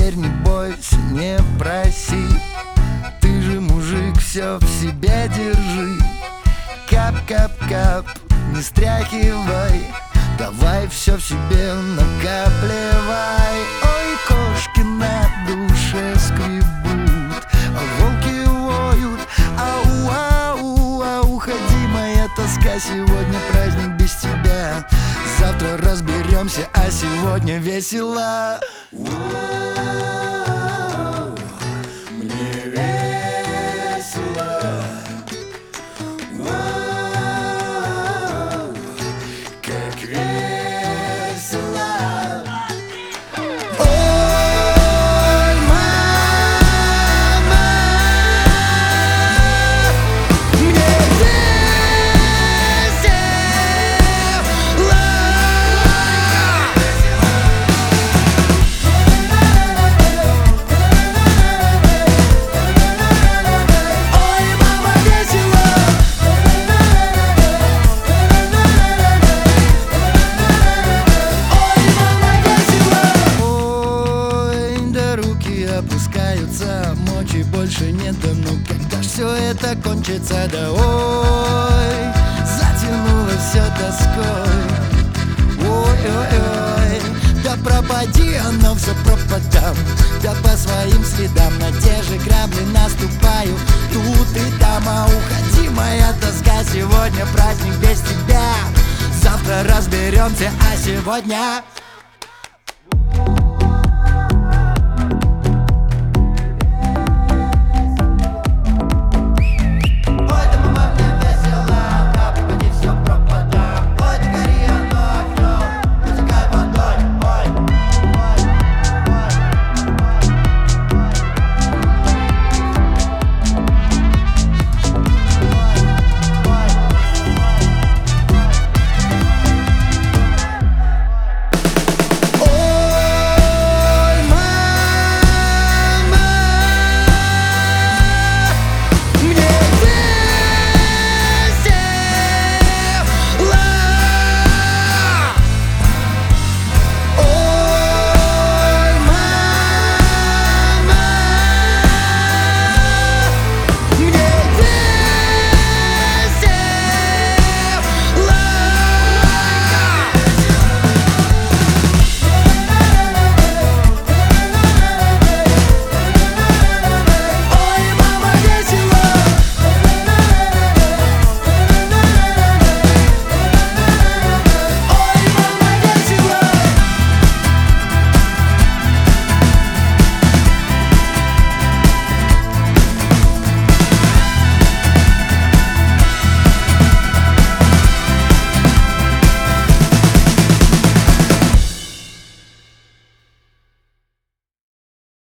теперь не бойся, не проси. Ты же мужик, все в себе держи. Кап-кап-кап, не стряхивай, давай все в себе накапливай. Ой, кошки на душе скребут, а волки воют. Ау-ау-ау, уходи, моя тоска, сегодня праздник без тебя. Завтра разберемся, а сегодня весело. Мне весело. Как весело. Ой, мама, мне весело. Опускаются, мочи больше нет, да ну когда ж все это кончится, да ой, затянуло все тоской. Ой-ой-ой, да пропади оно все пропадам, да по своим следам на те же грабли наступаю тут и там. А уходи, моя тоска, сегодня праздник без тебя. Завтра разберемся, а сегодня